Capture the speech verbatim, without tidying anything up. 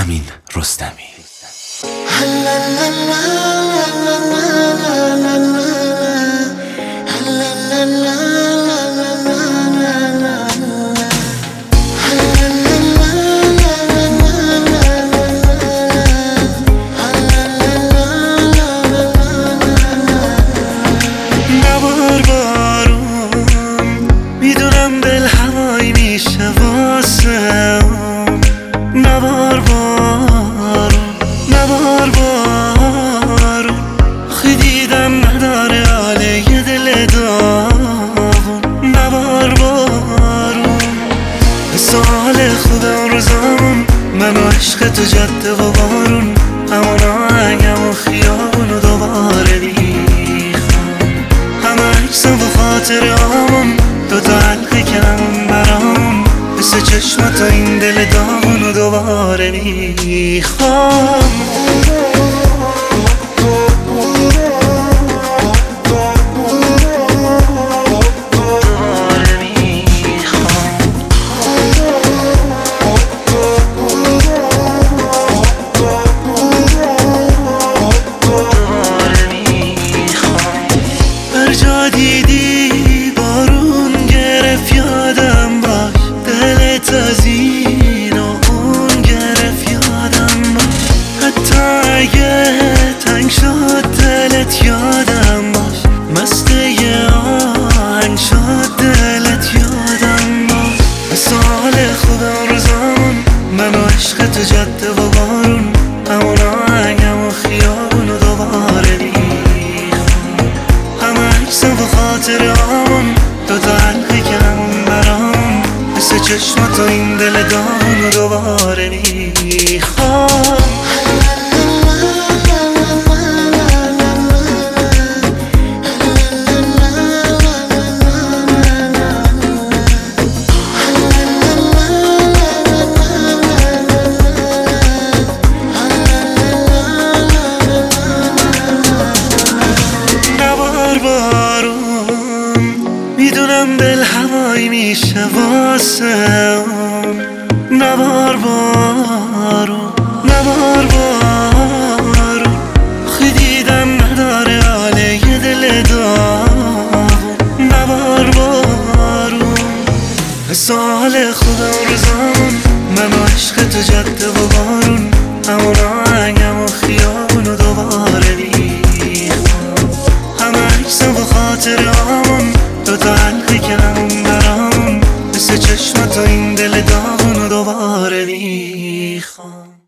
امین رستمی. نبار بارون میدونم دل هوایی میشه واسه، نبار بارون نبار بارون آخی دیدم نداره حاله یه دل داغون. نبار بارون سال خوب اون روزامون من و عشق تو جاده و بارون، همون آهنگم و خیابون و دوباره میخوام همه عکسم و خاطرامون دوتا حلقه کنمون برامون مثل چشمات و این دل داغون و دوباره میخوام. جا دیدی بارون گرفت یادم باش، دلت از این و اون گرفت یادم باش، حتی اگه تنگ شد دلت یادم باش، مست یه آهنگ شد دلت یادم باش. مثال خوب اون روزامون من و عشق تو جاده و بارون، همون آهنگم و خیابون و دوباره و خاطرامون دوتا حلقه کنم برام مثل چشمات و این دل داغون و دوباره میخوام. میدونم دل هوایی میشه واسه، نبار بارون نبار بارون آخی دیدم نداره حاله یه دل داغون. نبار بارون سال خوب اون روزامون من و عشق تو جاده و بارون، همون آهنگم و خیابون و دوباره میخوام همه عکسم و خاطرامون دوتا حلقه کنم برام مثل چشمات و این دل داغون و دوباره میخوام.